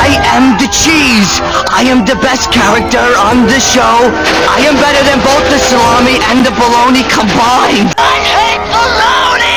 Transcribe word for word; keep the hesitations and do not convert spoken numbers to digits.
I am the cheese. I am the best character on the show. I am better than both the salami and the bologna combined. I hate bologna!